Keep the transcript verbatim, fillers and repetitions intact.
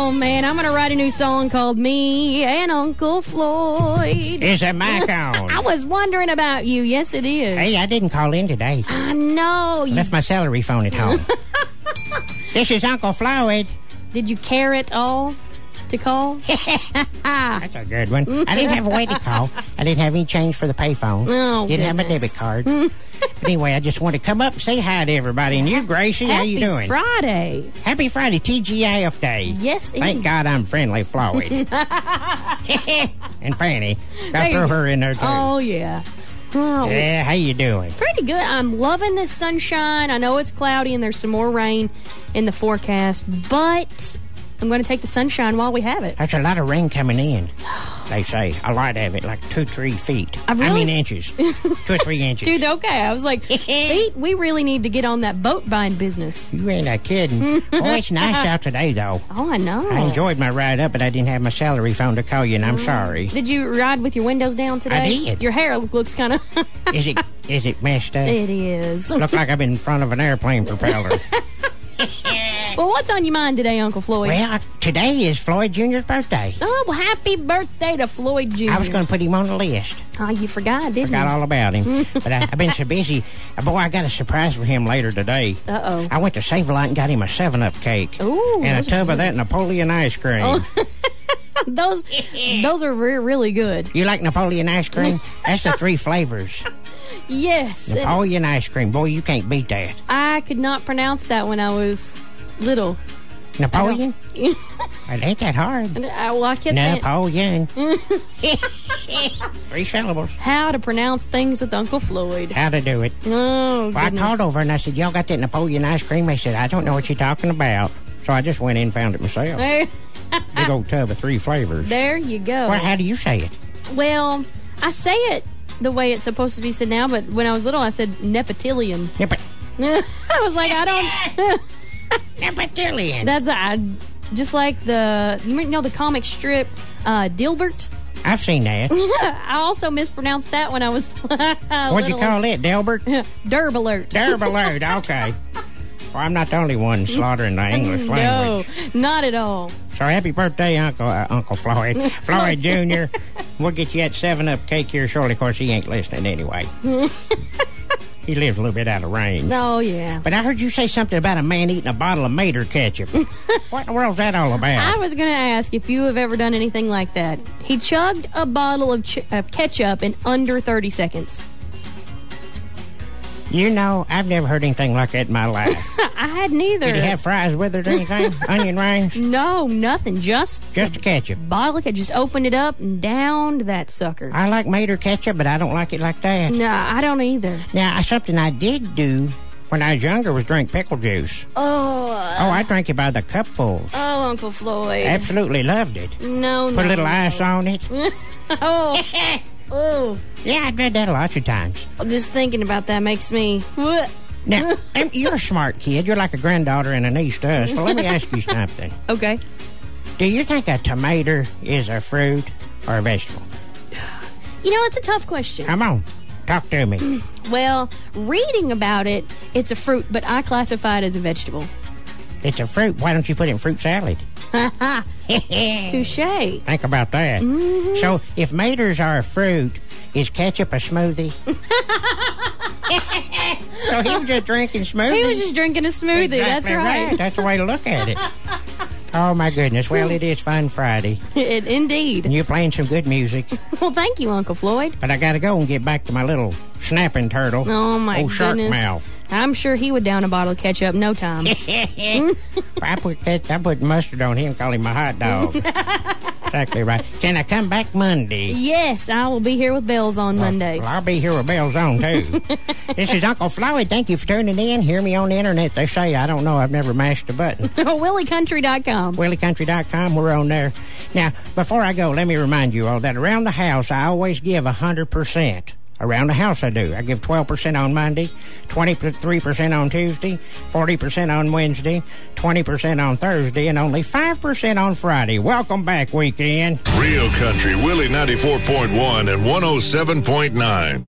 Oh, man, I'm going to write a new song called Me and Uncle Floyd. Is it my phone? I was wondering about you. Yes, it is. Hey, I didn't call in today. I know. I left my celery phone at home. This is Uncle Floyd. Did you care at all to call? That's a good one. I didn't have a way to call. I didn't have any change for the payphone. Oh, Didn't goodness. have my debit card. But anyway, I just wanted to come up and say hi to everybody. And you, Gracie, how you doing? Happy Friday. Happy Friday, T G I F Day. Yes, Thank indeed. God I'm friendly, Floyd. And Fanny. Got to throw her in there, too. Oh, yeah. Oh, Yeah, how you doing? pretty good. I'm loving this sunshine. I know it's cloudy and there's some more rain in the forecast, but I'm going to take the sunshine while we have it. There's a lot of rain coming in, they say. A lot of it, like two, three feet. I really- I mean inches. Two or three inches. Dude, okay. I was like, Pete, we really need to get on that boat buying business. You ain't a kidding. Oh, it's nice out today, though. Oh, I know. I enjoyed my ride up, but I didn't have my celery phone to call you, and I'm sorry. Did you ride with your windows down today? I did. Your hair looks kind of... Is it is it messed up? It is. Look like I've been in front of an airplane propeller. Well, what's on your mind today, Uncle Floyd? Well, today is Floyd Junior's birthday. Oh, well, happy birthday to Floyd Junior I was going to put him on the list. Oh, you forgot, didn't Forgot you? all about him. But I, I've been so busy. Uh, Boy, I got a surprise for him later today. Uh-oh. I went to Save-A-Lot and got him a seven up cake. Ooh, and a those are tub of good. that Napoleon ice cream. Oh. those those are re- really good. You like Napoleon ice cream? That's the three flavors. Yes. and Napoleon ice cream. Boy, you can't beat that. I could not pronounce that when I was little. Napoleon? It ain't that hard. And I, well, I kept saying Napoleon. Three syllables. how to pronounce things with Uncle Floyd. How to do it. Oh, Well, I goodness. called over and I said, y'all got that Napoleon ice cream? They said, I don't know what you're talking about. So I just went in and found it myself. There, Big old tub of three flavors. there you go. Well, how do you say it? Well, I say it the way it's supposed to be said now, but when I was little, I said Nepotillion. Nip- I was like, I don't... Napoleon. That's I, just like the you know the comic strip uh, Dilbert. I've seen that. I also mispronounced that when I was. What'd you call it, Delbert? Derb alert. Derb alert. Okay. Well, I'm not the only one slaughtering the English No, language. not at all. So happy birthday, Uncle uh, Uncle Floyd. Floyd Junior We'll get you that seven up cake here shortly. Of course, he ain't listening anyway. He lives a little bit out of range. Oh yeah. But I heard you say something about a man eating a bottle of Mater ketchup. What in the world's that all about? I was going to ask if you have ever done anything like that. He chugged a bottle of, ch- of ketchup in under thirty seconds. You know, I've never heard anything like that in my life. I had neither. Did he have fries with it or anything? Onion rings? No, nothing. Just Just a ketchup. bottle of ketchup. Just opened it up and downed that sucker. I like Mater ketchup, but I don't like it like that. No, I don't either. Now, something I did do when I was younger was drink pickle juice. Oh, Oh, I drank it by the cupfuls. oh, Uncle Floyd. Absolutely loved it. No, no. Put a little no. ice on it. Oh, oh. Yeah, I did that lots of times. Just thinking about that makes me. Now, em, you're a smart kid. You're like a granddaughter and a niece to us. So let me ask you something. Okay. Do you think a tomato is a fruit or a vegetable? You know, it's a tough question. Come on, talk to me. Well, reading about it, it's a fruit, but I classify it as a vegetable. It's a fruit. Why don't you put it in fruit salad? Touche. Think about that. Mm-hmm. So, if maters are a fruit, is ketchup a smoothie? So he was just drinking smoothie. He was just drinking a smoothie. That's Exactly right. That's the way to look at it. Oh, my goodness. Well, it is Fun Friday. It, indeed. And you're playing some good music. Well, thank you, Uncle Floyd. But I got to go and get back to my little snapping turtle. Oh, my Old shark goodness. mouth. I'm sure he would down a bottle of ketchup in no time. I put that, I put mustard on him, call him a hot dog. Exactly right. Can I come back Monday? Yes, I will be here with bells on Monday. Well, I'll be here with bells on, too. This is Uncle Floyd. Thank you for tuning in. Hear me on the internet. They say, I don't know, I've never mashed a button. Willie Country dot com. Willie Country dot com. We're on there. Now, before I go, let me remind you all that around the house, I always give one hundred percent. Around the house, I do. I give twelve percent on Monday, twenty-three percent on Tuesday, forty percent on Wednesday, twenty percent on Thursday, and only five percent on Friday. Welcome back, weekend. Real Country, Willie ninety-four point one and one oh seven point nine.